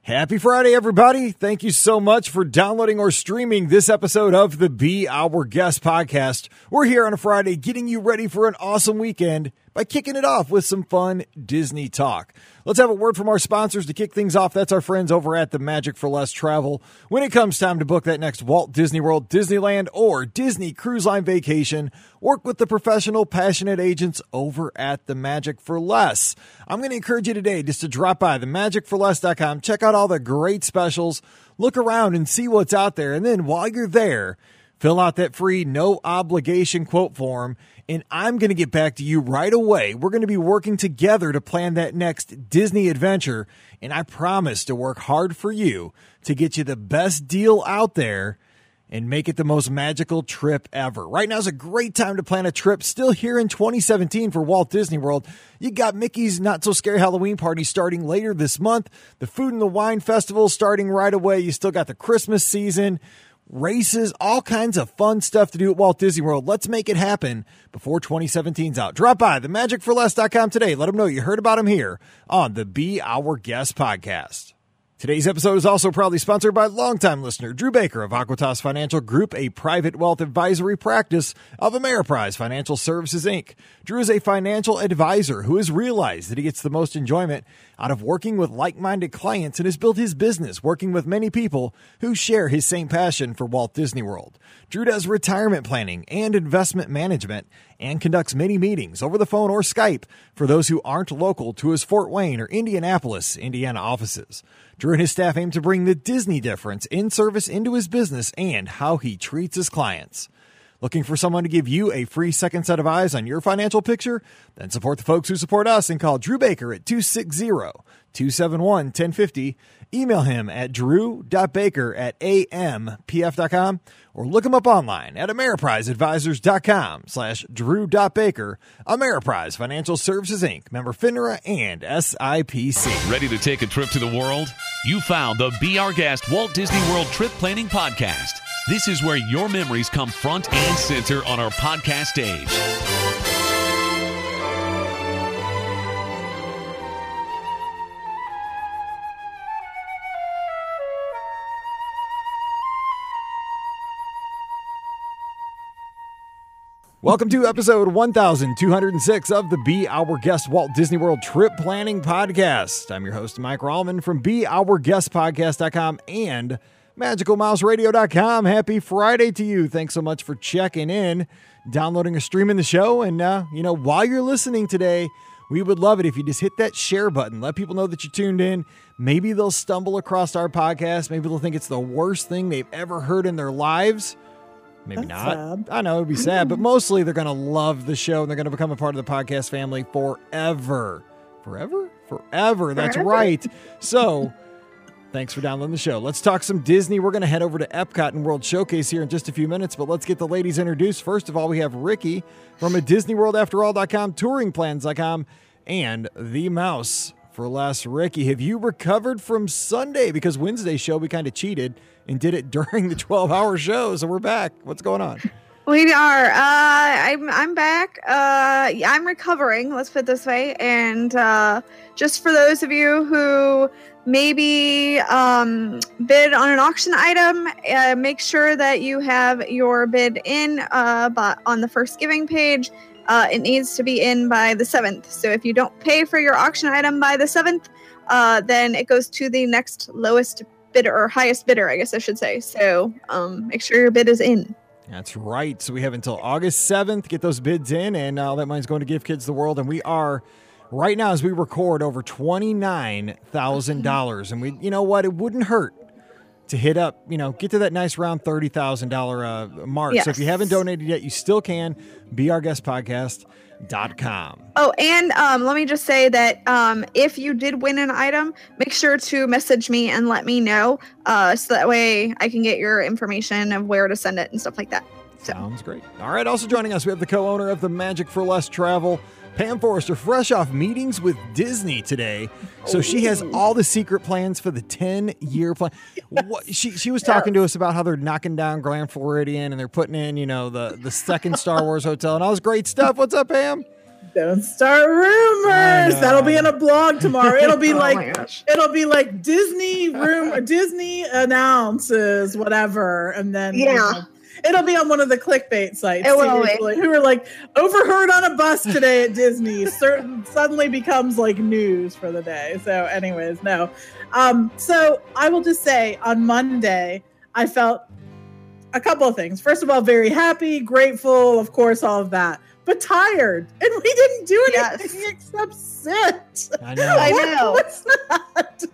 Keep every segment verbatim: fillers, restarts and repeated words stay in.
Happy Friday, everybody. Thank you so much for downloading or streaming this episode of the Be Our Guest podcast. We're here on a Friday getting you ready for an awesome weekend by kicking it off with some fun Disney talk. Let's have a word from our sponsors to kick things off. That's our friends over at the Magic for Less Travel. When it comes time to book that next Walt Disney World, Disneyland, or Disney Cruise Line vacation, work with the professional, passionate agents over at the Magic for Less. I'm going to encourage you today just to drop by the magic for less dot com, check out all the great specials, look around and see what's out there. And then while you're there, fill out that free no obligation quote form, and I'm going to get back to you right away. We're going to be working together to plan that next Disney adventure, and I promise to work hard for you to get you the best deal out there and make it the most magical trip ever. Right now is a great time to plan a trip still here in twenty seventeen for Walt Disney World. You got Mickey's Not So Scary Halloween Party starting later this month, the Food and the Wine Festival starting right away. You still got the Christmas season, races, all kinds of fun stuff to do at Walt Disney World. Let's make it happen before twenty seventeen's out. Drop by the magic for less dot com today. Let them know you heard about them here on the Be Our Guest podcast. Today's episode is also proudly sponsored by longtime listener Drew Baker of Aquitas Financial Group, a private wealth advisory practice of Ameriprise Financial Services, Incorporated. Drew is a financial advisor who has realized that he gets the most enjoyment out of working with like-minded clients and has built his business working with many people who share his same passion for Walt Disney World. Drew does retirement planning and investment management and conducts many meetings over the phone or Skype for those who aren't local to his Fort Wayne or Indianapolis, Indiana offices. Drew and his staff aim to bring the Disney difference in service into his business and how he treats his clients. Looking for someone to give you a free second set of eyes on your financial picture? Then support the folks who support us and call Drew Baker at two six zero, two seven one, one zero five zero. Email him at drew dot baker at a m p f dot com or look him up online at ameriprise advisors dot com slash drew dot baker. Ameriprise Financial Services, Incorporated. Member FINRA and S I P C. Ready to take a trip to the world? You found the Be Our Guest Walt Disney World Trip Planning Podcast. This is where your memories come front and center on our podcast stage. Welcome to episode one thousand two hundred six of the Be Our Guest Walt Disney World Trip Planning Podcast. I'm your host, Mike Rallman from be our guest podcast dot com and magical mouse radio dot com. Happy Friday to you. Thanks so much for checking in, downloading or streaming the show. And, uh, you know, while you're listening today, we would love it if you just hit that share button. Let people know that you tuned in. Maybe they'll stumble across our podcast. Maybe they'll think it's the worst thing they've ever heard in their lives. Maybe That's not. sad. I know it'd be sad, but mostly they're going to love the show and they're going to become a part of the podcast family forever. Forever? Forever. That's Forever. right. So thanks for downloading the show. Let's talk some Disney. We're going to head over to Epcot and World Showcase here in just a few minutes, but let's get the ladies introduced. First of all, we have Ricky from a Disney World After All dot com, touring plans dot com, and the Mouse for Less. Ricky, have you recovered from Sunday? Because Wednesday's show, we kind of cheated and did it during the twelve-hour show, so we're back. What's going on? We are. Uh, I'm. I'm back. Uh, yeah, I'm recovering. Let's put it this way. And uh, just for those of you who maybe um, bid on an auction item, uh, make sure that you have your bid in. Uh, but on the first giving page, uh, it needs to be in by the seventh. So if you don't pay for your auction item by the seventh, uh, then it goes to the next lowest bidder or highest bidder, I guess I should say. So um, make sure your bid is in. That's right. So we have until August seventh. Get those bids in, and all that money's going to Give Kids the World. And we are, right now as we record, over twenty-nine thousand dollars. And we, you know what? It wouldn't hurt to hit up, you know, get to that nice round thirty thousand dollars uh, mark. Yes. So if you haven't donated yet, you still can. be our guest podcast dot com. Oh, and um, let me just say that um, if you did win an item, make sure to message me and let me know, uh, so that way I can get your information of where to send it and stuff like that. So. Sounds great. All right, also joining us, we have the co-owner of the Magic for Less Travel, Pam Forrester, fresh off meetings with Disney today. So she has all the secret plans for the ten-year plan. What, she she was talking to us about how they're knocking down Grand Floridian and they're putting in, you know, the, the second Star Wars hotel and all this great stuff. What's up, Pam? Don't start rumors. That'll be in a blog tomorrow. It'll be Oh like my gosh. it'll be like Disney room Disney announces whatever, and then you Yeah. know, it'll be on one of the clickbait sites. It will be. seriously, who are like overheard on a bus today at Disney. Certain suddenly becomes like news for the day. So, anyways, no. Um, so I will just say on Monday I felt a couple of things. First of all, very happy, grateful, of course, all of that. But tired, and we didn't do anything Yes. except sit. I know. I What know. was that?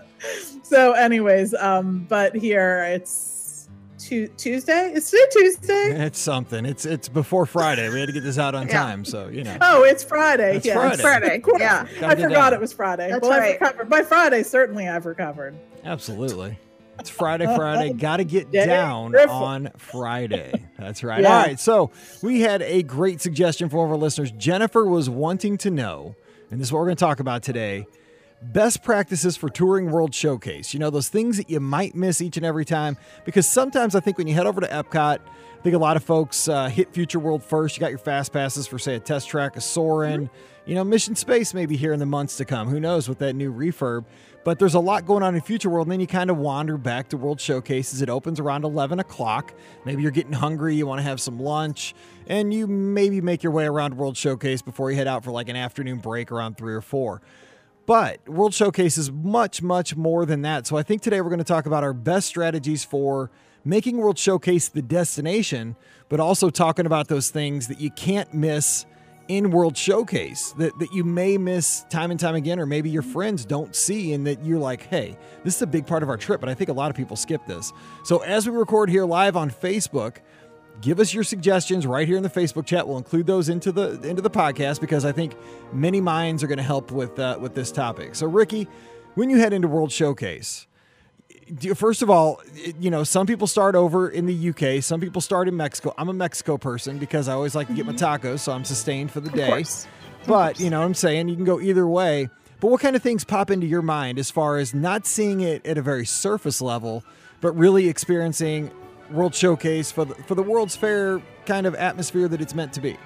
So, anyways, um, but here it's tu- Tuesday. It's today Tuesday. It's something. It's it's before Friday. We had to get this out on Yeah. time, so you know. Oh, it's Friday. It's yeah, Friday. It's Friday. Of course. Yeah. Gotta I get forgot down. it was Friday. That's well, right. I've recovered. By Friday, certainly I've recovered. Absolutely. It's Friday, Friday. Got to get Yeah, down careful. on Friday. That's right. Yeah. All right. So we had a great suggestion from one of our listeners. Jennifer was wanting to know, and this is what we're going to talk about today, best practices for touring World Showcase. You know, those things that you might miss each and every time. Because sometimes I think when you head over to Epcot, I think a lot of folks uh, hit Future World first. You got your fast passes for, say, a Test Track, a Soarin', you know, Mission Space maybe here in the months to come. Who knows with that new refurb. But there's a lot going on in Future World, and then you kind of wander back to World Showcases. It opens around eleven o'clock. Maybe you're getting hungry, you want to have some lunch, and you maybe make your way around World Showcase before you head out for like an afternoon break around three or four. But World Showcase is much, much more than that. So I think today we're going to talk about our best strategies for making World Showcase the destination, but also talking about those things that you can't miss in World Showcase that, that you may miss time and time again, or maybe your friends don't see, and that you're like, hey, this is a big part of our trip, but I think a lot of people skip this. So as we record here live on Facebook, give us your suggestions right here in the Facebook chat. We'll include those into the into the podcast because I think many minds are going to help with uh, with this topic. So Ricky, when you head into World Showcase, do you- first of all, it- you know, some people start over in the U K, some people start in Mexico. I'm a Mexico person because I always like to get my tacos, so I'm sustained for the Of day. course. But, you know what I'm saying? You can go either way. But what kind of things pop into your mind as far as not seeing it at a very surface level, but really experiencing World Showcase for the, for the World's Fair kind of atmosphere that it's meant to be?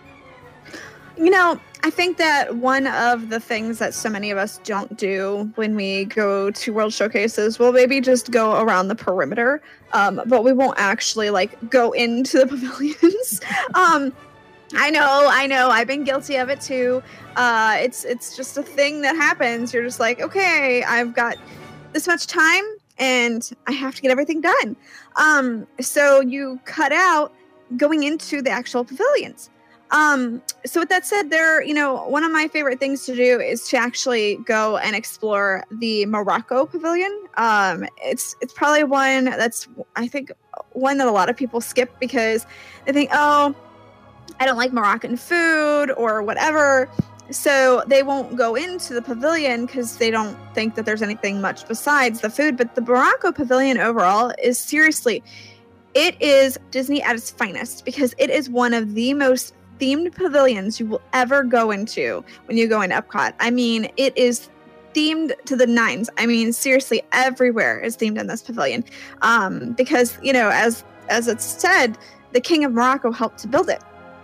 You know, I think that one of the things that so many of us don't do when we go to World Showcases, we'll maybe just go around the perimeter, um, but we won't actually like go into the pavilions. um, I know, I know, I've been guilty of it too. Uh, it's it's just a thing that happens. You're just like, okay, I've got this much time and I have to get everything done. Um, so you cut out going into the actual pavilions. Um, so with that said, there, you know, one of my favorite things to do is to actually go and explore the Morocco Pavilion. Um, it's, it's probably one that's, I think, one that a lot of people skip because they think, oh, I don't like Moroccan food or whatever. So they won't go into the pavilion because they don't think that there's anything much besides the food. But the Morocco Pavilion overall is seriously, it is Disney at its finest because it is one of the most themed pavilions you will ever go into when you go into Epcot. I mean, it is themed to the nines. I mean, seriously, everywhere is themed in this pavilion. Um, because, you know, as as it's said, the King of Morocco helped to build it.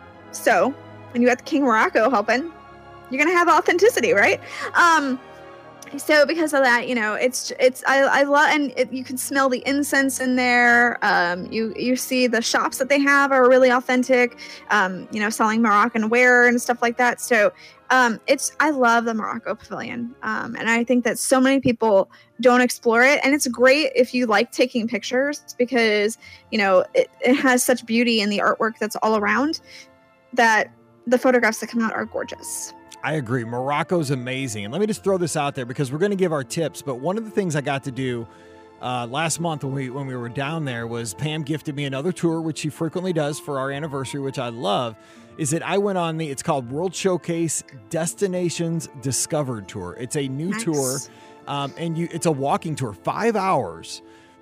So when you got the King of Morocco helping, you're gonna have authenticity, right? Um, so because of that, you know, it's it's I I love, and it, you can smell the incense in there. Um, you you see the shops that they have are really authentic. Um, you know, selling Moroccan ware and stuff like that. So um, it's I love the Morocco Pavilion, um, and I think that so many people don't explore it. And it's great if you like taking pictures because you know it, it has such beauty in the artwork that's all around that the photographs that come out are gorgeous. I agree. Morocco's amazing. And let me just throw this out there because we're going to give our tips. But one of the things I got to do uh, last month when we when we were down there was Pam gifted me another tour, which she frequently does for our anniversary, which I love, is that I went on the, it's called World Showcase Destinations Discovered Tour. It's a new Nice. tour. Um, and you it's a walking tour, five hours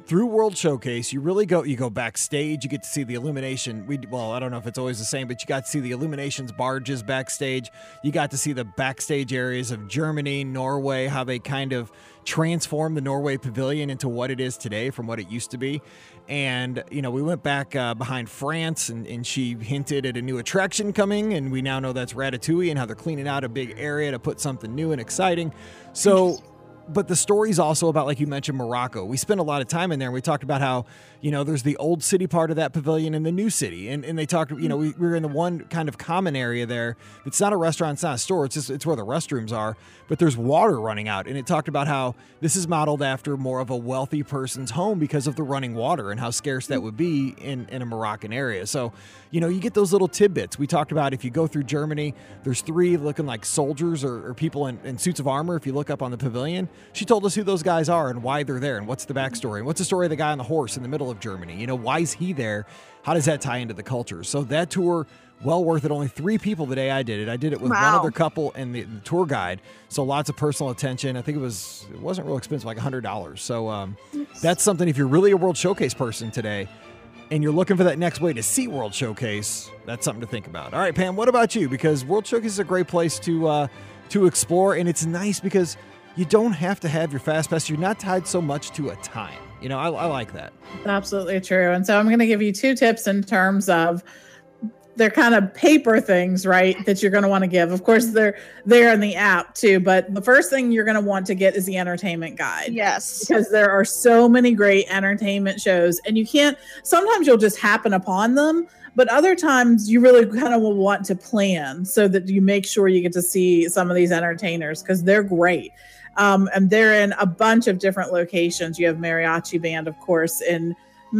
through World Showcase, you really go, you go backstage, you get to see the illumination. We, well, I don't know if it's always the same, but you got to see the illuminations barges backstage. You got to see the backstage areas of Germany, Norway, how they kind of transformed the Norway Pavilion into what it is today from what it used to be. And, you know, we went back uh, behind France, and, and she hinted at a new attraction coming, and we now know that's Ratatouille and how they're cleaning out a big area to put something new and exciting. So, but the story's also about, like you mentioned, Morocco. We spent a lot of time in there, and we talked about how, you know, there's the old city part of that pavilion and the new city. And and they talked, you know, we, we were in the one kind of common area there. It's not a restaurant, it's not a store, it's just, it's where the restrooms are, but there's water running out. And it talked about how this is modeled after more of a wealthy person's home because of the running water and how scarce that would be in, in a Moroccan area. So, you know, you get those little tidbits. We talked about if you go through Germany, there's three looking like soldiers or, or people in, in suits of armor. If you look up on the pavilion, she told us who those guys are and why they're there and what's the backstory and what's the story of the guy on the horse in the middle of Germany. You know, why is he there? How does that tie into the culture? So that tour, well worth it. Only three people the day I did it. I did it with Wow. one other couple and the, the tour guide. So lots of personal attention. I think it was, it wasn't real expensive, like one hundred dollars. So um, that's something, if you're really a World Showcase person today and you're looking for that next way to see World Showcase, that's something to think about. All right, Pam, what about you? Because World Showcase is a great place to uh, to explore, and it's nice because you don't have to have your fast pass. You're not tied so much to a time. You know, I, I like that. Absolutely true. And so I'm going to give you two tips in terms of they're kind of paper things, right, that you're going to want to give. Of course, they're there in the app too, but the first thing you're going to want to get is the entertainment guide. Yes. Because there are so many great entertainment shows, and you can't, sometimes you'll just happen upon them, but other times you really kind of will want to plan so that you make sure you get to see some of these entertainers because they're great. Um, and they're in a bunch of different locations. You have Mariachi Band, of course, in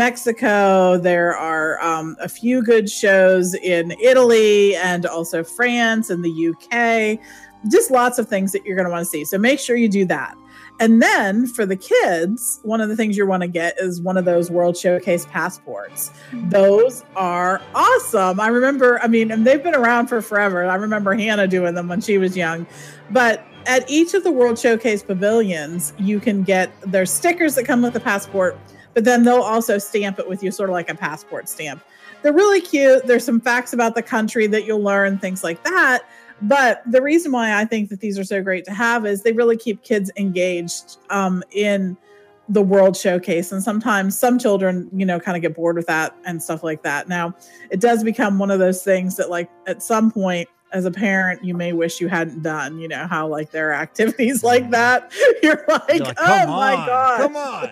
Mexico. There are um, a few good shows in Italy and also France and the U K. Just lots of things that you're going to want to see. So make sure you do that. And then for the kids, one of the things you want to get is one of those World Showcase passports. Those are awesome. I remember, I mean, and they've been around for forever. I remember Hannah doing them when she was young. But at each of the World Showcase pavilions, you can get their stickers that come with the passport, but then they'll also stamp it with you, sort of like a passport stamp. They're really cute. There's some facts about the country that you'll learn, things like that. But the reason why I think that these are so great to have is they really keep kids engaged um, in the World Showcase. And sometimes some children, you know, kind of get bored with that and stuff like that. Now, it does become one of those things that, like, at some point, as a parent, you may wish you hadn't done, you know, how like there are activities like that. You're like, You're like, oh come my on, God. Come on.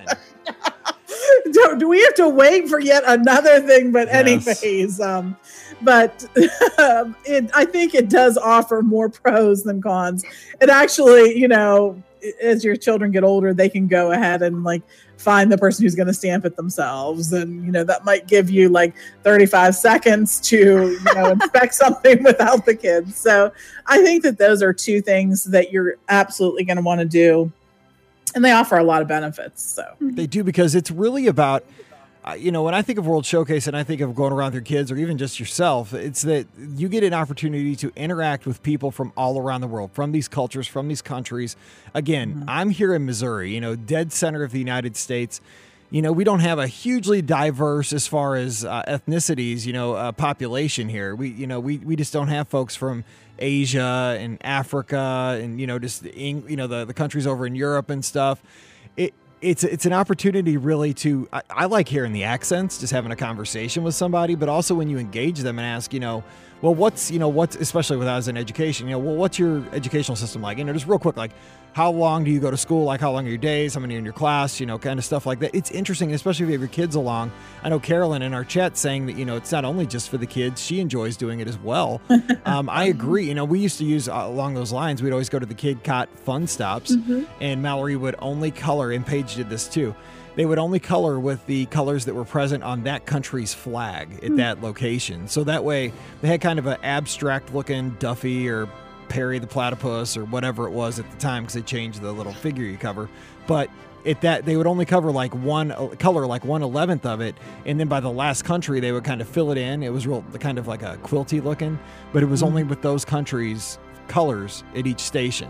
do, do we have to wait for yet another thing? But Yes. anyways, um, but um, it, I think it does offer more pros than cons. It actually, you know, as your children get older, they can go ahead and like find the person who's going to stamp it themselves. And, you know, that might give you like thirty-five seconds to, you know, inspect something without the kids. So I think that those are two things that you're absolutely going to want to do. And they offer a lot of benefits. So They do, because it's really about, uh, you know, when I think of World Showcase and I think of going around with your kids or even just yourself, it's that you get an opportunity to interact with people from all around the world, from these cultures, from these countries. Again, mm-hmm. I'm here in Missouri, you know, dead center of the United States. You know, we don't have a hugely diverse, as far as uh, ethnicities, you know, uh, population here. We, you know, we, we just don't have folks from Asia and Africa and, you know, just, you know, the, the countries over in Europe and stuff. It, It's it's an opportunity really to, I, I like hearing the accents, just having a conversation with somebody, but also when you engage them and ask, you know, well, what's, you know, what's, especially with us in education, you know, well, what's your educational system like? You know, just real quick, like, how long do you go to school? Like, how long are your days? How many are in your class? You know, kind of stuff like that. It's interesting, especially if you have your kids along. I know Carolyn in our chat saying that, you know, it's not only just for the kids, she enjoys doing it as well. um, I agree. You know, we used to use, uh, along those lines, we'd always go to the Kid Cot fun stops, mm-hmm. and Mallory would only color, and Paige did this too. They would only color with the colors that were present on that country's flag at mm. that location. So that way they had kind of an abstract looking Duffy or Perry the Platypus or whatever it was at the time, because they changed the little figure you cover. But at that, they would only cover like one color, like one eleventh of it. And then by the last country, they would kind of fill it in. It was real kind of like a quilty looking, but it was mm. only with those countries' colors at each station.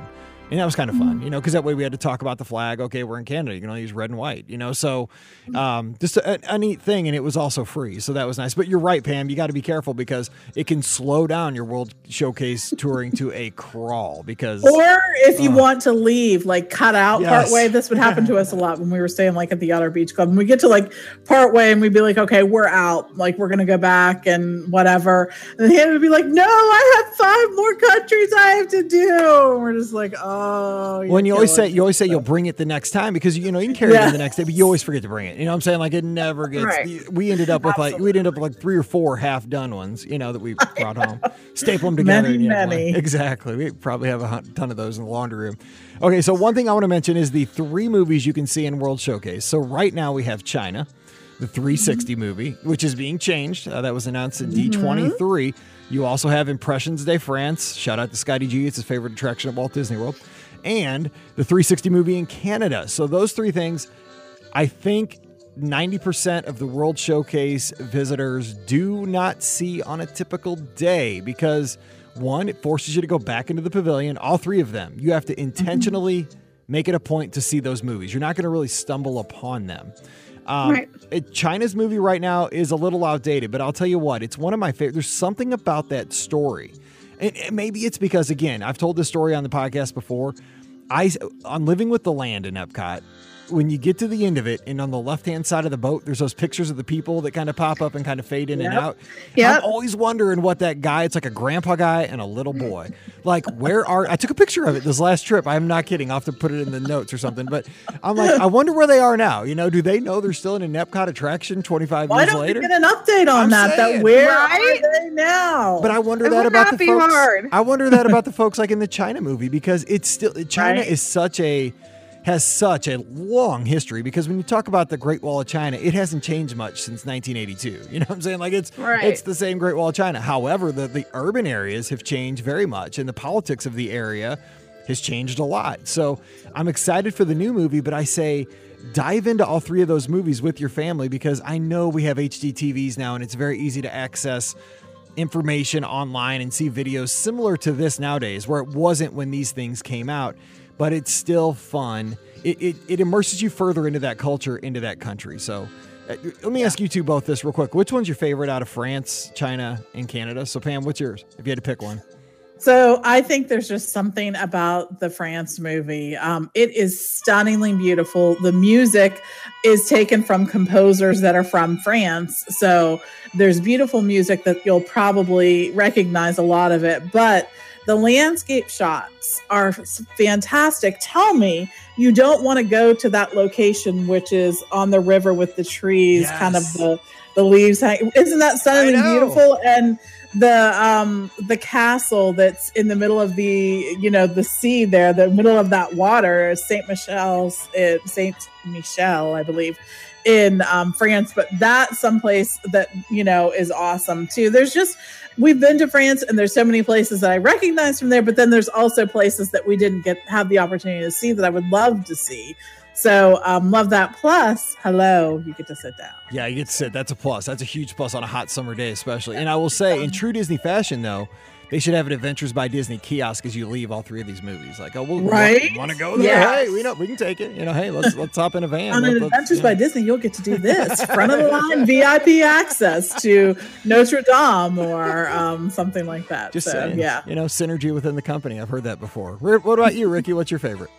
And that was kind of fun, you know, because that way we had to talk about the flag. Okay, we're in Canada. You can only use red and white, you know. So um, just a, a neat thing. And it was also free. So that was nice. But you're right, Pam. You got to be careful because it can slow down your World Showcase touring to a crawl. Because Or if you uh, want to leave, like cut out yes. part way. This would happen to us a lot when we were staying like at the Otter Beach Club. And we get to like part way and we'd be like, okay, we're out. Like we're going to go back and whatever. And then Hannah would be like, no, I have five more countries I have to do. And we're just like, oh, when you always say you always say you'll bring it the next time because you know you can carry Yeah. it the next day, but you always forget to bring it. You know what I'm saying? Like it never gets. Right. We ended up with like we ended up with like three or four half done ones. You know that we brought home, staple them together. Many, and you have many. one. Exactly. We probably have a hun- ton of those in the laundry room. Okay, so one thing I want to mention is the three movies you can see in World Showcase. So right now we have China, the three sixty Mm-hmm. movie, which is being changed. Uh, that was announced at D twenty-three. You also have Impressions de France. Shout out to Scotty G. It's his favorite attraction at Walt Disney World. And the three sixty movie in Canada. So those three things, I think ninety percent of the World Showcase visitors do not see on a typical day because, one, it forces you to go back into the pavilion, all three of them. You have to intentionally make it a point to see those movies. You're not going to really stumble upon them. Um, Right. it, China's movie right now is a little outdated, but I'll tell you what, it's one of my favorite. There's something about that story. And, and maybe it's because, again, I've told this story on the podcast before. I, on Living with the Land in Epcot, when you get to the end of it and on the left-hand side of the boat, there's those pictures of the people that kind of pop up and kind of fade in and Yep. out. Yep. I'm always wondering what that guy, it's like a grandpa guy and a little boy. Like, where are, I took a picture of it this last trip. I'm not kidding. I'll have to put it in the notes or something. But I'm like, I wonder where they are now. You know, do they know they're still in an Epcot attraction twenty-five Why years don't later? we get an update on I'm that? saying. That where Right? are they now? But I wonder It that would about not the be folks. hard. I wonder that about the folks like in the China movie because it's still China Right. is such a has such a long history because when you talk about the Great Wall of China, it hasn't changed much since nineteen eighty-two. You know what I'm saying? Like it's Right. it's the same Great Wall of China. However, the the urban areas have changed very much, and the politics of the area has changed a lot. So I'm excited for the new movie, but I say dive into all three of those movies with your family because I know we have H D T Vs now, and it's very easy to access information online and see videos similar to this nowadays, where it wasn't when these things came out, but it's still fun. It, it, it immerses you further into that culture, into that country. So uh, let me ask you two both this real quick. Which one's your favorite out of France, China, and Canada? So Pam, what's yours if you had to pick one? So I think there's just something about the France movie. Um, it is stunningly beautiful. The music is taken from composers that are from France. So there's beautiful music that you'll probably recognize a lot of it. But the landscape shots are fantastic. Tell me you don't want to go to that location, which is on the river with the trees, Yes. kind of the, the leaves. hang- Isn't that stunningly I know. beautiful? And the um the castle that's in the middle of the you know the sea there, the middle of that water, Saint Michel's uh, Saint Michel, I believe, in um, France. But that's someplace that you know is awesome too. There's just we've been to France, and there's so many places that I recognize from there. But then there's also places that we didn't get have the opportunity to see that I would love to see. So um, love that. Plus, hello, you get to sit down. Yeah, you get to sit. That's a plus. That's a huge plus on a hot summer day, especially. And I will say, in true Disney fashion, though, they should have an Adventures by Disney kiosk as you leave all three of these movies. Like, oh, well, Right? want to go there? Yes. Hey, we know we can take it. You know, hey, let's let's hop in a van. On Let- an let's- Adventures yeah. by Disney, you'll get to do this front of the line V I P access to Notre Dame or um, something like that. Just so, saying, yeah. you know, synergy within the company. I've heard that before. Where- What about you, Ricky? What's your favorite?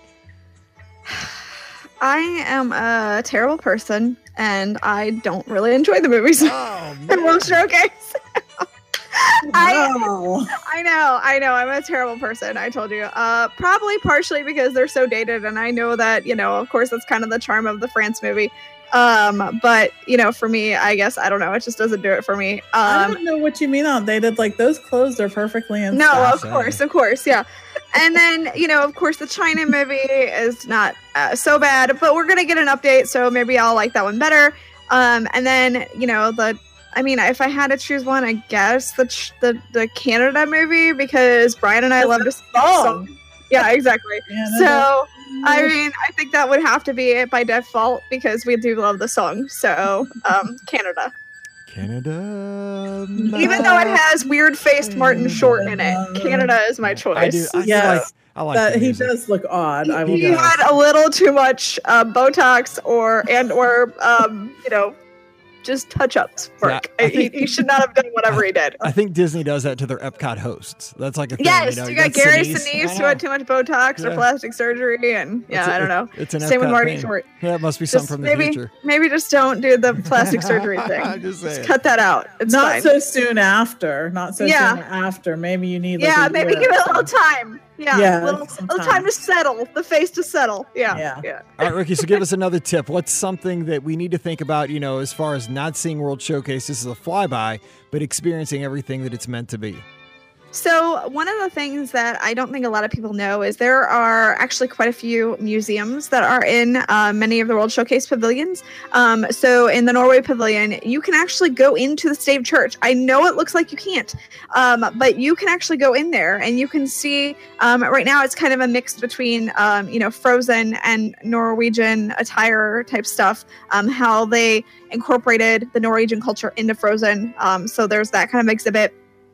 I am a terrible person, and I don't really enjoy the movies Oh, in World Showcase. I Wow. I know, I know, I'm a terrible person. I told you. Uh, probably partially because they're so dated, and I know that you know, of course, that's kind of the charm of the France movie. Um, but you know, for me, I guess I don't know. It just doesn't do it for me. I Um, don't know what you mean on they did like those clothes are perfectly in No, style. of course, of course, yeah. And then, you know, of course, the China movie is not uh, so bad, but we're going to get an update, so maybe I'll like that one better. Um, and then, you know, the, I mean, if I had to choose one, I guess the ch- the, the Canada movie, because Brian and I love to sing song. song. Yeah, exactly. Yeah, no, So, I mean, I think that would have to be it by default, because we do love the song. So, um, Canada. Canada. Even though it has weird-faced Martin Short in it, Canada is my choice. I do. I, Yeah. feel like, I like that the he music. does look odd. I will He does. had a little too much uh, Botox or and or um, you know, just touch-ups work. Yeah, I think- he, he should not have done whatever he did. I think Disney does that to their Epcot hosts. That's like a thing. Yes, you, know? you got Gary Sinise I who know. had too much Botox Yeah. or plastic surgery, and yeah, It's a- I don't know. It's an Same with Epcot Marty thing. Short. Yeah, it must be something Just from the maybe, future. maybe just don't do the plastic surgery thing. I'm just saying. cut that out. It's not fine. so soon after. Not so Yeah. soon after. Maybe you need. Like yeah, a maybe year give it or a little so. time. Yeah, Yeah, a little, some little time. time to settle. The face to settle. Yeah, Yeah. yeah. All right, Ricky, so give us another tip. What's something that we need to think about, you know, as far as not seeing World Showcase? This is a flyby, but experiencing everything that it's meant to be. So one of the things that I don't think a lot of people know is there are actually quite a few museums that are in uh, many of the World Showcase pavilions. Um, so in the Norway Pavilion, you can actually go into the Stave Church. I know it looks like you can't, um, but you can actually go in there and you can see. Um, right now, it's kind of a mix between um, you know Frozen and Norwegian attire type stuff. Um, how they incorporated the Norwegian culture into Frozen. Um, so there's that kind of exhibit.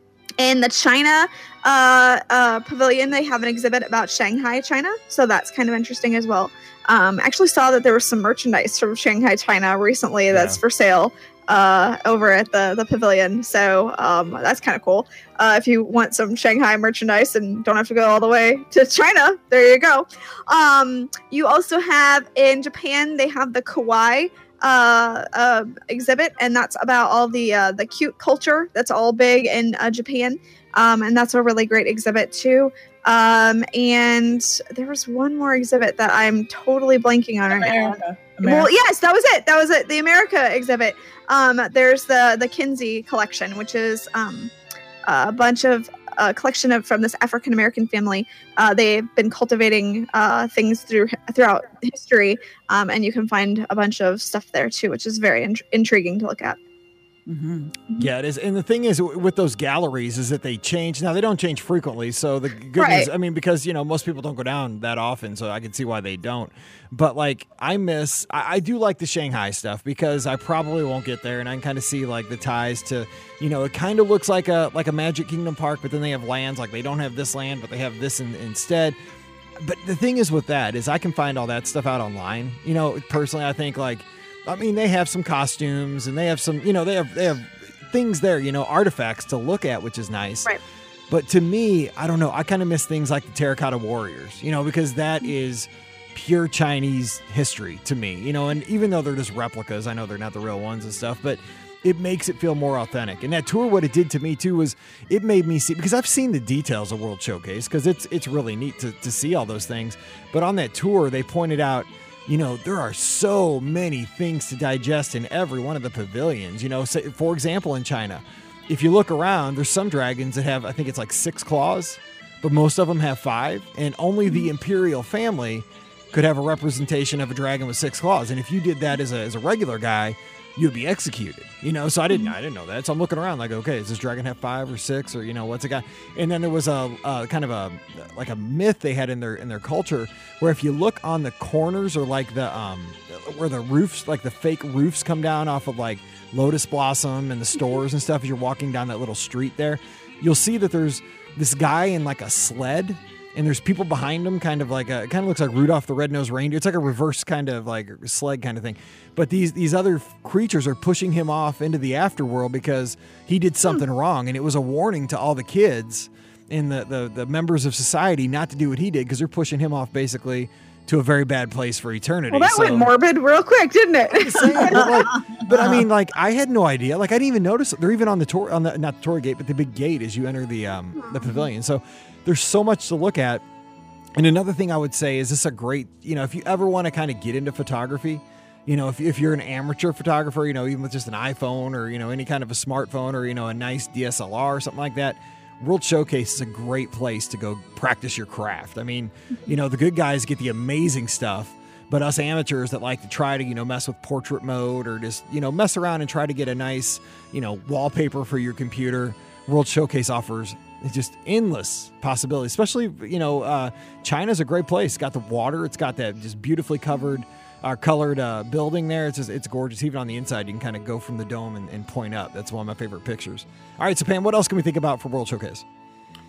In the China uh, uh, pavilion, they have an exhibit about Shanghai, China. So that's kind of interesting as well. Um, actually saw that there was some merchandise from Shanghai, China recently that's Yeah. for sale uh, over at the, the pavilion. So um, that's kind of cool. Uh, if you want some Shanghai merchandise and don't have to go all the way to China, there you go. Um, you also have in Japan, they have the Kawaii uh, uh, exhibit, and that's about all the uh, the cute culture that's all big in uh, Japan, um, and that's a really great exhibit too. Um, and there was one more exhibit that I'm totally blanking on right now. America. Well, America. yes, that was it. That was it. The America exhibit. Um, there's the the Kinsey collection, which is um, a bunch of a collection of from this African American family. Uh, they've been cultivating uh, things through throughout history, um, and you can find a bunch of stuff there too, which is very in- intriguing to look at. Mhm. Yeah, it is. And the thing is w- with those galleries is that they change. Now, they don't change frequently. So the good Right. news, I mean, because, you know, most people don't go down that often. So I can see why they don't. But like, I miss, I, I do like the Shanghai stuff because I probably won't get there. And I can kind of see like the ties to, you know, it kind of looks like a, like a Magic Kingdom park, but then they have lands. Like they don't have this land, but they have this in, instead. But the thing is with that is I can find all that stuff out online. You know, personally, I think like, I mean, they have some costumes and they have some, you know, they have they have things there, you know, artifacts to look at, which is nice. Right. But to me, I don't know, I kind of miss things like the Terracotta Warriors, you know, because that is pure Chinese history to me, you know, and even though they're just replicas, I know they're not the real ones and stuff, but it makes it feel more authentic. And that tour, what it did to me too, was it made me see, because I've seen the details of World Showcase, because it's it's really neat to, to see all those things. But on that tour, they pointed out, you know, there are so many things to digest in every one of the pavilions. You know, say, for example, in China, if you look around, there's some dragons that have, I think it's like six claws, but most of them have five. And only the imperial family could have a representation of a dragon with six claws. And if you did that as a, as a regular guy, you'd be executed, you know? So I didn't, I didn't know that. So I'm looking around like, okay, does this dragon have five or six or, you know, what's it got? And then there was a, a kind of a, like a myth they had in their, in their culture where if you look on the corners or like the, um, where the roofs, like the fake roofs come down off of like Lotus Blossom and the stores and stuff, as you're walking down that little street there, you'll see that there's this guy in like a sled. And there's people behind him, kind of like a, it kind of looks like Rudolph the Red-Nosed Reindeer. It's like a reverse kind of like sled kind of thing. But these these other creatures are pushing him off into the afterworld because he did something hmm. wrong. And it was a warning to all the kids and the, the, the members of society not to do what he did because they're pushing him off basically to a very bad place for eternity. Well, that so, went morbid real quick, didn't it? saying, but, like, but I mean, like, I had no idea. Like, I didn't even notice. They're even on the tour, on the not the tour gate, but the big gate as you enter the um, the pavilion. So there's so much to look at. And another thing I would say is this a great, you know, if you ever want to kind of get into photography, you know, if, if you're an amateur photographer, you know, even with just an iPhone or, you know, any kind of a smartphone or, you know, a nice D S L R or something like that, World Showcase is a great place to go practice your craft. I mean, you know, the good guys get the amazing stuff, but us amateurs that like to try to, you know, mess with portrait mode or just, you know, mess around and try to get a nice, you know, wallpaper for your computer, World Showcase offers just endless possibilities, especially, you know, uh, China's a great place. It's got the water. It's got that just beautifully covered, uh, colored uh, building there. It's just, it's gorgeous. Even on the inside, you can kind of go from the dome and, and point up. That's one of my favorite pictures. All right, so Pam, what else can we think about for World Showcase?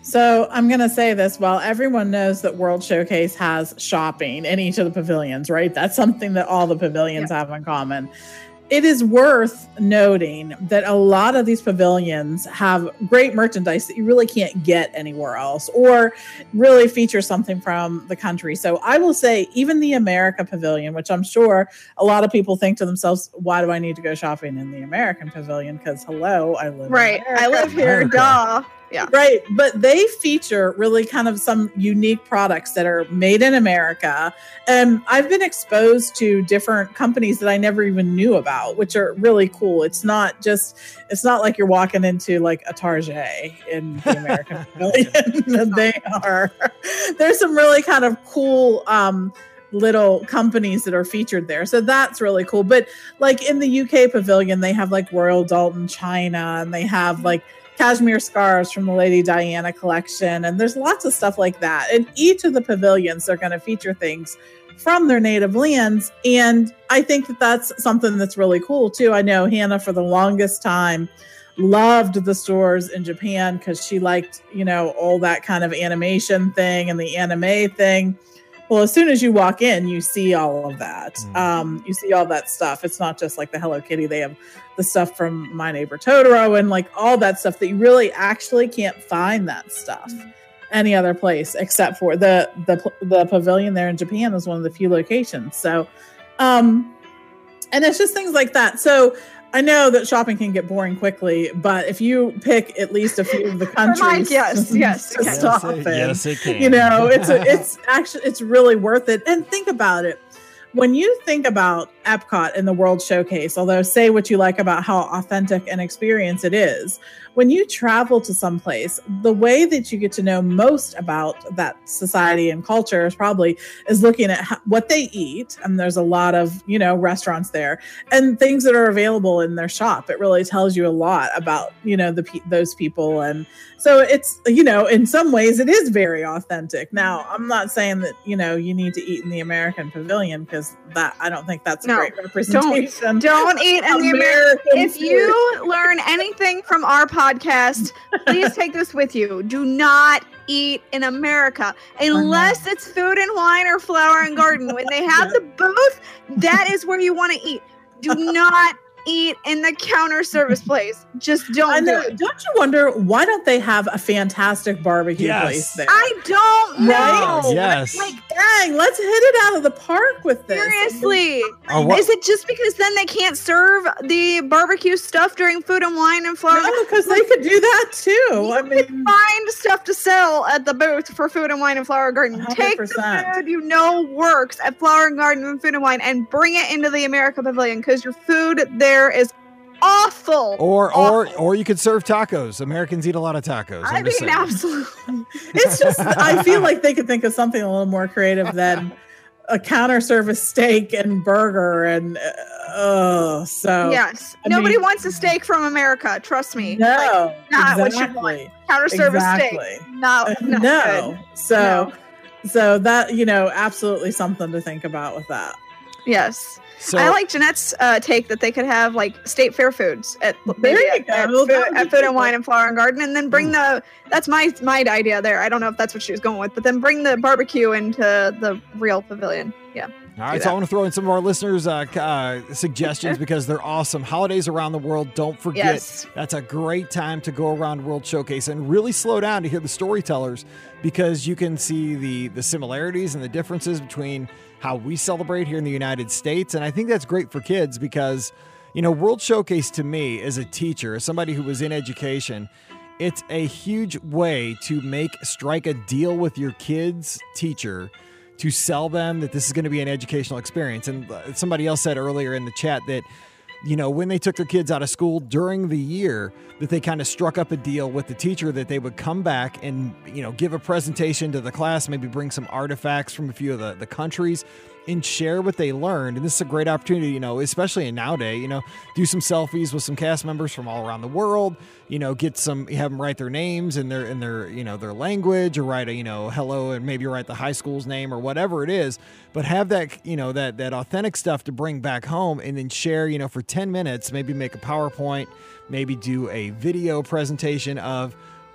So I'm going to say this, while everyone knows that World Showcase has shopping in each of the pavilions, right? That's something that all the pavilions yeah. have in common. It is worth noting that a lot of these pavilions have great merchandise that you really can't get anywhere else, or really feature something from the country. So I will say even the America Pavilion, which I'm sure a lot of people think to themselves, why do I need to go shopping in the American Pavilion? Because hello, I live right. in America. I live here, duh. Yeah. Right. But they feature really kind of some unique products that are made in America. And I've been exposed to different companies that I never even knew about, which are really cool. It's not just, it's not like you're walking into like a Target in the American Pavilion. They are, there's some really kind of cool, um, little companies that are featured there. So that's really cool. But like in the U K Pavilion, they have like Royal Doulton China, and they have like cashmere scarves from the Lady Diana collection. And there's lots of stuff like that. And each of the pavilions are going to feature things from their native lands. And I think that that's something that's really cool too. I know Hannah for the longest time loved the stores in Japan because she liked, you know, all that kind of animation thing and the anime thing. Well, as soon as you walk in, you see all of that. Mm. Um, you see all that stuff. It's not just like the Hello Kitty. They have the stuff from My Neighbor Totoro and like all that stuff that you really actually can't find that stuff mm. any other place except for the, the the pavilion there in Japan is one of the few locations. So, um, and it's just things like that. So I know that shopping can get boring quickly, but if you pick at least a few of the countries, yes, yes, to stop yes, it, in, yes, it can. You know, it's a, it's actually it's really worth it. And think about it. When you think about Epcot and the World Showcase, although say what you like about how authentic an experience it is, when you travel to some place, the way that you get to know most about that society and culture is probably is looking at how, what they eat. And there's a lot of, you know, restaurants there and things that are available in their shop. It really tells you a lot about, you know, the those people. And so it's, you know, in some ways it is very authentic. Now, I'm not saying that, you know, you need to eat in the American Pavilion because that I don't think that's a no, great representation. Don't, don't eat in the American. If you learn anything from our podcast, please take this with you. Do not eat in America unless it's Food and Wine or Flower and Garden. When they have the booth, that is where you want to eat. Do not eat in the counter service place. Just don't I know, do it. Don't you wonder why don't they have a fantastic barbecue yes. place there? I don't know. Right? Yes. Like, dang, let's hit it out of the park with this. Seriously. Oh, is it just because then they can't serve the barbecue stuff during Food and Wine and Flower? No, because they could do that too. You I mean, find stuff to sell at the booth for Food and Wine and Flower Garden. one hundred percent. Take the food you know works at Flower and Garden and Food and Wine and bring it into the America Pavilion because your food there is awful. Or awful. or or you could serve tacos. Americans eat a lot of tacos. I I'm mean, just saying. absolutely. It's just I feel like they could think of something a little more creative than a counter service steak and burger and oh uh, so yes. I Nobody mean, wants a steak from America. Trust me. No, like, not exactly. what you want. Counter service exactly. steak. No, no. no. So no. so that you know absolutely something to think about with that. Yes. So, I like Jeanette's uh, take that they could have like state fair foods at there you at, go. at, Well, food, at Food and Wine cool. and Flower and Garden, and then bring the that's my my idea there. I don't know if that's what she was going with, but then bring the barbecue into the real pavilion. Yeah. All right, so I want to throw in some of our listeners' uh, uh, suggestions because they're awesome. Holidays around the world, don't forget. Yes. That's a great time to go around World Showcase and really slow down to hear the storytellers because you can see the, the similarities and the differences between how we celebrate here in the United States. And I think that's great for kids because, you know, World Showcase to me as a teacher, as somebody who was in education, it's a huge way to make, strike a deal with your kid's teacher to sell them that this is going to be an educational experience. And somebody else said earlier in the chat that, you know, when they took their kids out of school during the year, that they kind of struck up a deal with the teacher that they would come back and, you know, give a presentation to the class, maybe bring some artifacts from a few of the, the countries and share what they learned. And this is a great opportunity, you know, especially in nowadays, you know, do some selfies with some cast members from all around the world, you know, get some, have them write their names in their, in their, you know, their language or write a, you know, hello, and maybe write the high school's name or whatever it is, but have that, you know, that, that authentic stuff to bring back home and then share, you know, for ten minutes, maybe make a PowerPoint, maybe do a video presentation of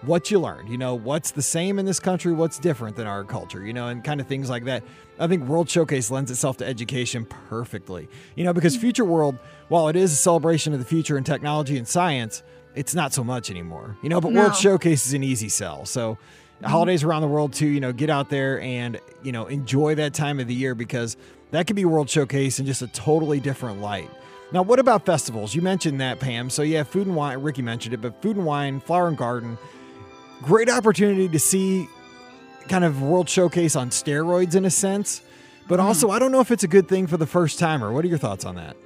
what you learned, you know, what's the same in this country, what's different than our culture, you know, and kind of things like that. I think World Showcase lends itself to education perfectly, you know, because Future World, while it is a celebration of the future in technology and science, it's not so much anymore, you know, but No. World Showcase is an easy sell. So holidays around the world too, you know, get out there and, you know, enjoy that time of the year, because that could be World Showcase in just a totally different light. Now, what about festivals? You mentioned that, Pam. So yeah, Food and Wine, Ricky mentioned it, but Food and Wine, Flower and Garden, great opportunity to see kind of World Showcase on steroids in a sense, but also I don't know if it's a good thing for the first timer. What are your thoughts on that?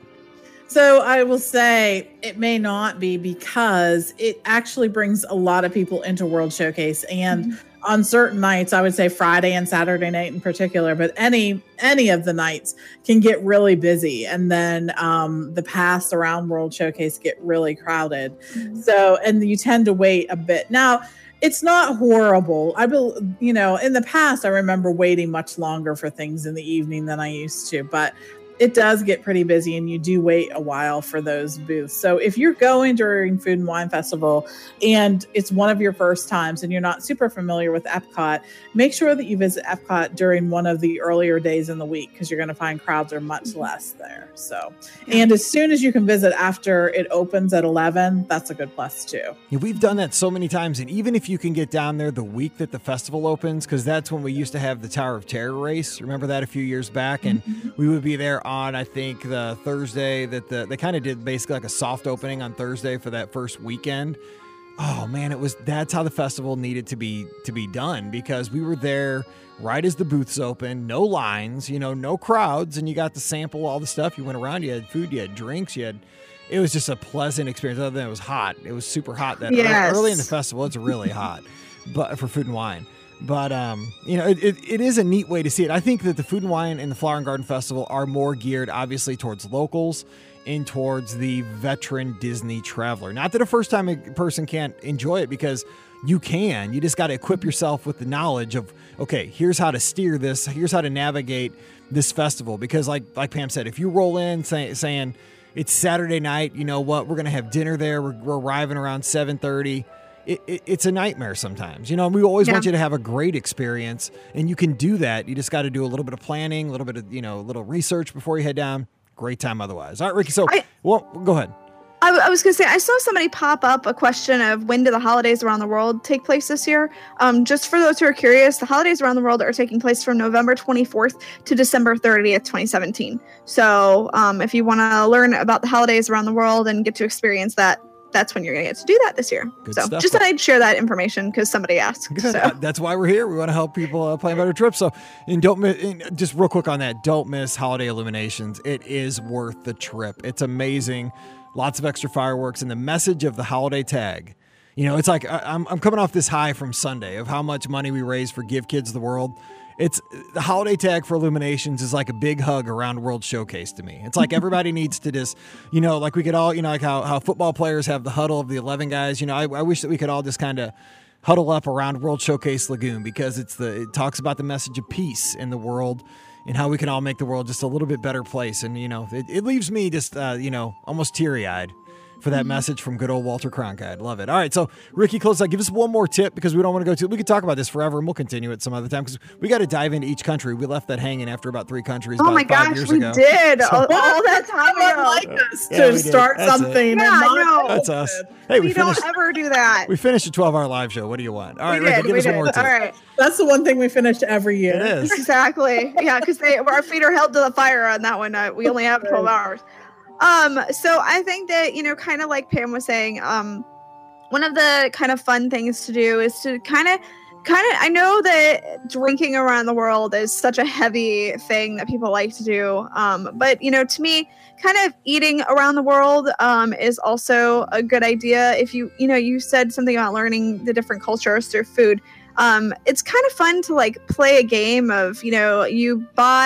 So I will say it may not be, because it actually brings a lot of people into World Showcase, and mm-hmm. on certain nights, I would say Friday and Saturday night in particular, but any any of the nights can get really busy, and then um, the paths around World Showcase get really crowded. Mm-hmm. So, and you tend to wait a bit. Now, it's not horrible. I will, you know, in the past, I remember waiting much longer for things in the evening than I used to, but it does get pretty busy, and you do wait a while for those booths. So if you're going during Food and Wine Festival and it's one of your first times and you're not super familiar with Epcot, make sure that you visit Epcot during one of the earlier days in the week, because you're going to find crowds are much less there. So, and as soon as you can visit after it opens at eleven, that's a good plus too. Yeah, we've done that so many times. And even if you can get down there the week that the festival opens, because that's when we used to have the Tower of Terror race. Remember that a few years back? And mm-hmm. we would be there on, I think, the Thursday that the they kind of did basically like a soft opening on Thursday for that first weekend. Oh man, it was that's how the festival needed to be to be done, because we were there right as the booths opened, no lines, you know, no crowds, and you got to sample all the stuff. You went around, you had food, you had drinks, you had it was just a pleasant experience. Other than it was hot. It was super hot that yes. early in the festival. It's really hot, but for Food and Wine. But, um, you know, it, it, it is a neat way to see it. I think that the Food and Wine and the Flower and Garden Festival are more geared, obviously, towards locals and towards the veteran Disney traveler. Not that a first-time person can't enjoy it, because you can. You just got to equip yourself with the knowledge of, okay, here's how to steer this. Here's how to navigate this festival. Because like like Pam said, if you roll in say, saying it's Saturday night, you know what, we're going to have dinner there. We're, we're arriving around seven thirty. It, it, it's a nightmare sometimes, you know, and we always yeah. want you to have a great experience, and you can do that. You just got to do a little bit of planning, a little bit of, you know, a little research before you head down. Great time otherwise. All right, Ricky. So, I, well, go ahead. I, I was going to say, I saw somebody pop up a question of when do the holidays around the world take place this year? Um, just for those who are curious, the holidays around the world are taking place from November twenty-fourth to December thirtieth, twenty seventeen. So um, if you want to learn about the holidays around the world and get to experience that, that's when you're going to get to do that this year. Good so stuff. Just thought I'd share that information because somebody asked. Good. So. Uh, that's why we're here. We want to help people uh, plan better trips. So, and don't miss, and just real quick on that, don't miss Holiday Illuminations. It is worth the trip. It's amazing. Lots of extra fireworks, and the message of the holiday tag. You know, it's like I, I'm, I'm coming off this high from Sunday of how much money we raised for Give Kids the World. It's the holiday tag for Illuminations is like a big hug around World Showcase to me. It's like everybody needs to just, you know, like we could all, you know, like how, how football players have the huddle of the eleven guys. You know, I, I wish that we could all just kind of huddle up around World Showcase Lagoon, because it's the it talks about the message of peace in the world and how we can all make the world just a little bit better place. And, you know, it, it leaves me just, uh, you know, almost teary-eyed for that message from good old Walter Cronkite. Love it. All right, so Ricky, close out. Give us one more tip, because we don't want to go to. We could talk about this forever, and we'll continue it some other time, because we got to dive into each country. We left that hanging after about three countries. Oh about my five gosh, years we ago. did So, all, all that time ago. Like us Yeah, to we did. start That's something. it. And Yeah, not I know. That's us. Hey, we, we finished. don't ever do that. We finished a twelve-hour live show. What do you want? All right, we Ricky, did, give we us did. one more tip. All right. That's the one thing we finished every year. It is. Exactly. Yeah, because they our feet are held to the fire on that one. Uh, we only have twelve hours. Um, so I think that, you know, kind of like Pam was saying, um, one of the kind of fun things to do is to kind of, kind of, I know that drinking around the world is such a heavy thing that people like to do. Um, but, you know, to me, kind of eating around the world um, is also a good idea. If you, you know, you said something about learning the different cultures through food. Um, it's kind of fun to like play a game of, you know, you buy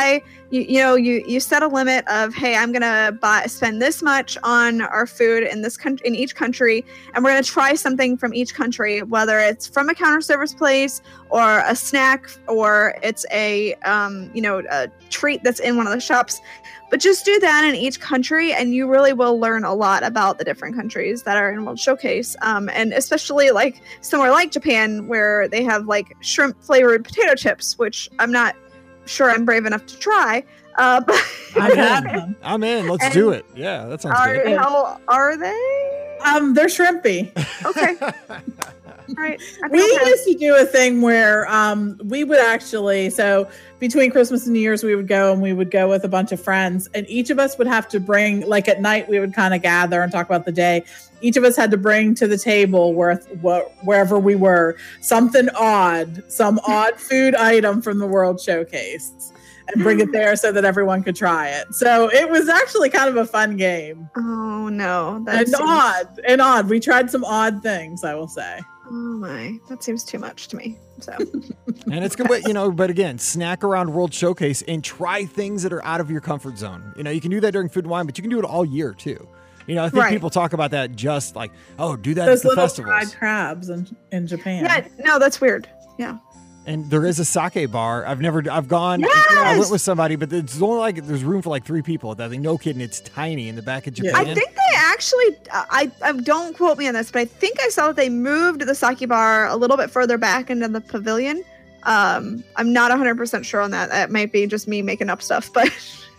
you, you know, you, you set a limit of, hey, I'm going to buy, spend this much on our food in this country, in each country. And we're going to try something from each country, whether it's from a counter service place or a snack, or it's a, um, you know, a treat that's in one of the shops. But just do that in each country, and you really will learn a lot about the different countries that are in World Showcase. Um, and especially like somewhere like Japan, where they have like shrimp flavored potato chips, which I'm not sure I'm brave enough to try. Uh, but I've had them. I'm in. Let's And do it. Yeah, that sounds are, good. how are they? Um, they're shrimpy. Okay. All right. I think We I'll pass. used to do a thing where um, we would actually, so between Christmas and New Year's, we would go and we would go with a bunch of friends, and each of us would have to bring, like at night, we would kind of gather and talk about the day. Each of us had to bring to the table where, wherever we were, something odd, some odd food item from the World Showcase, and bring it there so that everyone could try it. So it was actually kind of a fun game. Oh no. That And seems- odd, and odd. We tried some odd things, I will say. Oh my. That seems too much to me. So And it's good, but you know, but again, snack around World Showcase and try things that are out of your comfort zone. You know, you can do that during Food and Wine, but you can do it all year too. You know, I think Right. people talk about that just like, oh, do that Those at the little festivals. fried crabs in, in Japan. yeah, no, that's weird. Yeah. And there is a sake bar. I've never, I've gone, Yes! I went with somebody, but it's only like, there's room for like three people at that thing. No kidding. It's tiny in the back of Yeah. Japan. I think they actually, I, I don't quote me on this, but I think I saw that they moved the sake bar a little bit further back into the pavilion. Um, I'm not one hundred percent sure on that. That might be just me making up stuff, but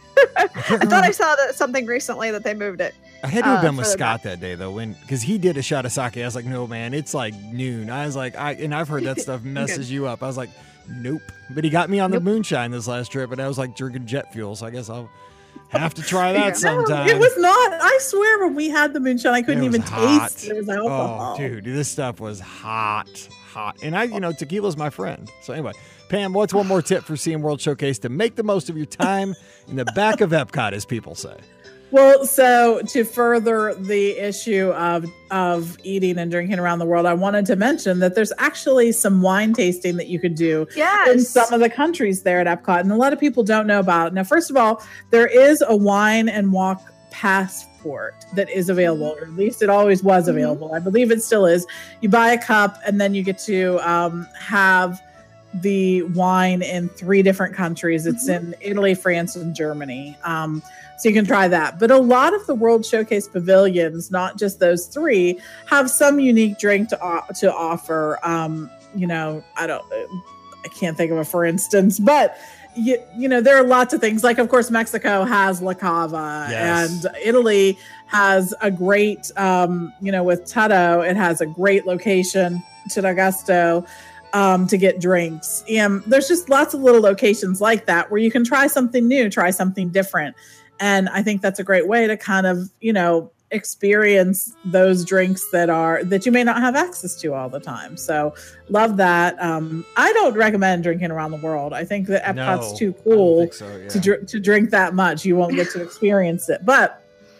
I thought I saw that something recently that they moved it. I had to have uh, been with further Scott that day though, when because he did a shot of sake. I was like, no man, it's like noon. I was like, I and I've heard that stuff messes you up. I was like, nope. But he got me on the Nope. moonshine this last trip, and I was like drinking jet fuel. So I guess I'll have to try that Yeah. No, sometime. it was not. I swear, when we had the moonshine, I couldn't It was even hot. taste. It was alcohol. Oh, dude, this stuff was hot, hot. And I, you know, tequila's my friend. So anyway, Pam, what's one more tip for seeing World Showcase to make the most of your time in the back of Epcot, as people say? Well, so to further the issue of of eating and drinking around the world, I wanted to mention that there's actually some wine tasting that you could do Yes. in some of the countries there at Epcot, and a lot of people don't know about it. Now, first of all, there is a wine and walk passport that is available, or at least it always was Mhm. available. I believe it still is. You buy a cup, and then you get to um, have the wine in three different countries. It's in Italy, France, and Germany. Um, so you can try that. But a lot of the World Showcase pavilions, not just those three, have some unique drink to o- to offer. Um, you know, I don't, I can't think of a for instance, but you, you know, there are lots of things. Like, of course, Mexico has La Cava, Yes. and Italy has a great, um, you know, with Tutto, it has a great location, Tiragusto, um, to get drinks. And there's just lots of little locations like that where you can try something new, try something different. And I think that's a great way to kind of, you know, experience those drinks that are that you may not have access to all the time. So love that. Um, I don't recommend drinking around the world. I think that Epcot's No, too I don't cool think so, yeah. to dr- to drink that much. You won't get to experience it. But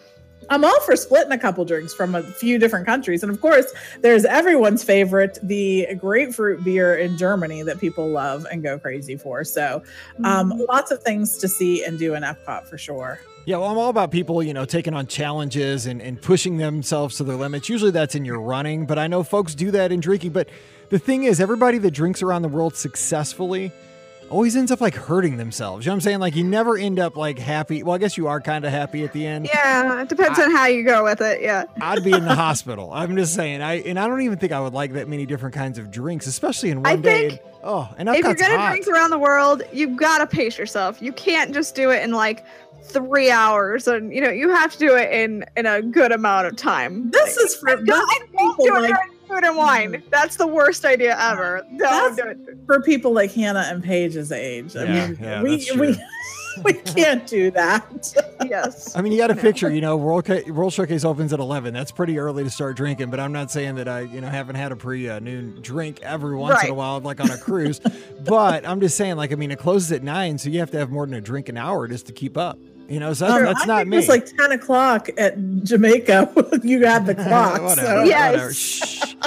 I'm all for splitting a couple drinks from a few different countries. And of course, there's everyone's favorite, the grapefruit beer in Germany that people love and go crazy for. So um, lots of things to see and do in Epcot for sure. Yeah, well, I'm all about people, you know, taking on challenges and, and pushing themselves to their limits. Usually that's in your running, but I know folks do that in drinking. But the thing is, everybody that drinks around the world successfully always ends up like hurting themselves. You know what I'm saying? Like you never end up like happy. Well, I guess you are kind of happy at the end. Yeah, it depends on how you go with it. Yeah. I'd be in the hospital. I'm just saying. I and I don't even think I would like that many different kinds of drinks, especially in one I day. think And- oh, and If you're Epcot's gonna hot. drink around the world, you've got to pace yourself. You can't just do it in like three hours, and you know you have to do it in in a good amount of time. This is for, Don't, that's and don't people do it like, during food and wine. That's the worst idea ever. Don't That's- do it. for people like Hannah and Paige's age. I Yeah, mean, yeah, we, that's true. we, we can't do that. Yes. I mean, you got to picture, you know, World, Ca- World Showcase opens at eleven. That's pretty early to start drinking, but I'm not saying that I, you know, haven't had a pre-noon drink every once in a Right. while, like on a cruise. But I'm just saying, like, I mean, it closes at nine, so you have to have more than a drink an hour just to keep up. You know, so that's, Um, that's I not think me. It was like ten o'clock at Jamaica. You had the clock. whatever, so. Yes. whatever. Shh.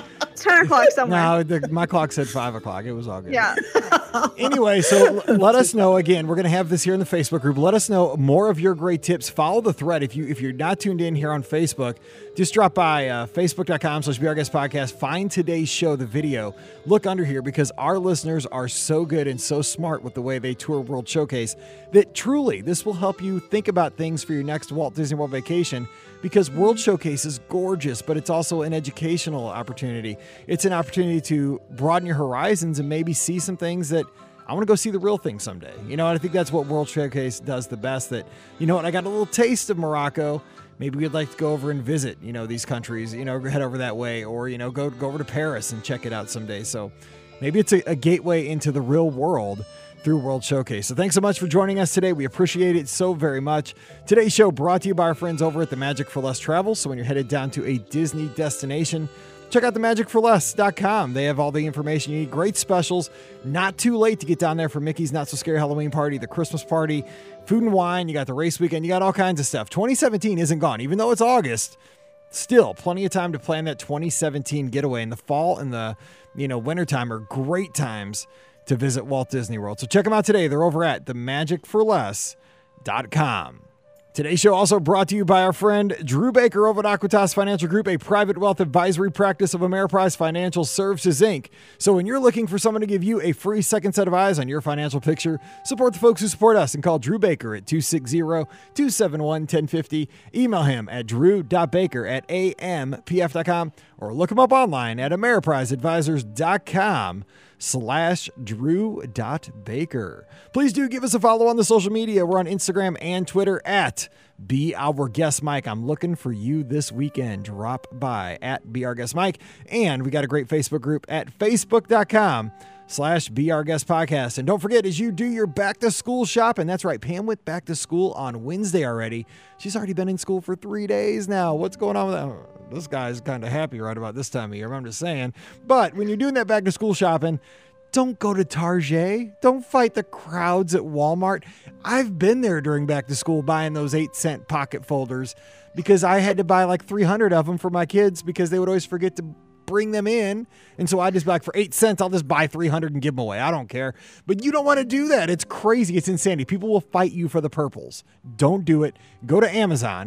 ten o'clock somewhere. No, the, my clock said five o'clock. It was all good. Yeah. Anyway, so l- let us know. Again, we're going to have this here in the Facebook group. Let us know more of your great tips. Follow the thread. If, you, if you're not tuned in here on Facebook, just drop by uh, facebook.com slash Be Our Guest Podcast. Find today's show, the video. Look under here because our listeners are so good and so smart with the way they tour World Showcase that truly this will help you think about things for your next Walt Disney World vacation, because World Showcase is gorgeous, but it's also an educational opportunity. It's an opportunity to broaden your horizons and maybe see some things that I want to go see the real thing someday. You know, and I think that's what World Showcase does the best. That, you know what, I got a little taste of Morocco. Maybe we'd like to go over and visit, you know, these countries, you know, head over that way, or, you know, go, go over to Paris and check it out someday. So maybe it's a, a gateway into the real world through World Showcase. So thanks so much for joining us today. We appreciate it so very much. Today's show brought to you by our friends over at the Magic for Less Travel. So when you're headed down to a Disney destination, check out the magic for less dot com. They have all the information you need. Great specials. Not too late to get down there for Mickey's Not So Scary Halloween Party, the Christmas party, food and wine. You got the race weekend. You got all kinds of stuff. twenty seventeen isn't gone. Even though it's August, still plenty of time to plan that twenty seventeen getaway. In the fall and the, you know, wintertime are great times to visit Walt Disney World. So check them out today. They're over at the magic for less dot com. Today's show also brought to you by our friend Drew Baker over at Aquitas Financial Group, a private wealth advisory practice of Ameriprise Financial Services, Incorporated. So when you're looking for someone to give you a free second set of eyes on your financial picture, support the folks who support us and call Drew Baker at two six zero, two seven one, one zero five zero. Email him at drew dot baker at a m p f dot com or look him up online at ameriprise advisors dot com slash drew dot baker. Please do give us a follow on the social media. We're on Instagram and Twitter at Be Our Guest Mike. I'm looking for you this weekend. Drop by at Be Our Guest Mike. And we got a great Facebook group at facebook.com slash Be Our Guest Podcast. And don't forget, as you do your back to school shopping, that's right, Pam went back to school on Wednesday already. She's already been in school for three days now. What's going on with that? This guy's kind of happy right about this time of year, I'm just saying. But when you're doing that back to school shopping, don't go to Target. Don't fight the crowds at Walmart. I've been there during back to school buying those eight cent pocket folders because I had to buy like three hundred of them for my kids because they would always forget to bring them in. And so I just like, for eight cents, I'll just buy three hundred and give them away. I don't care. But you don't want to do that. It's crazy. It's insanity. People will fight you for the purples. Don't do it. Go to Amazon.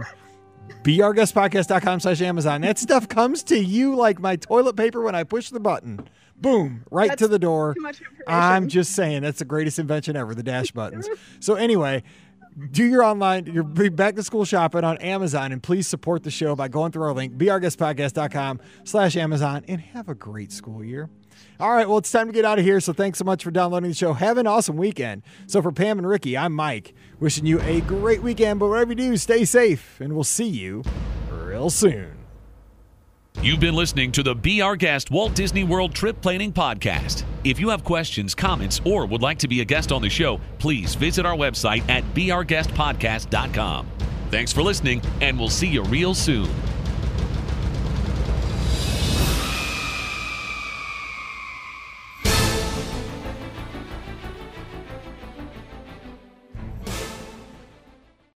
Be Our Guest Podcast dot com slash Amazon. That stuff comes to you like my toilet paper when I push the button. Boom, right That's to the door. Too much information. I'm just saying, that's the greatest invention ever, the dash buttons. So anyway, do your online, your back to school shopping on Amazon, and please support the show by going through our link, Be Our Guest Podcast dot com slash Amazon, and have a great school year. All right, well, it's time to get out of here, so thanks so much for downloading the show. Have an awesome weekend. So for Pam and Ricky, I'm Mike, wishing you a great weekend, but whatever you do, stay safe, and we'll see you real soon. You've been listening to the Be Our Guest Walt Disney World Trip Planning Podcast. If you have questions, comments, or would like to be a guest on the show, please visit our website at Be Our Guest Podcast dot com. Thanks for listening, and we'll see you real soon.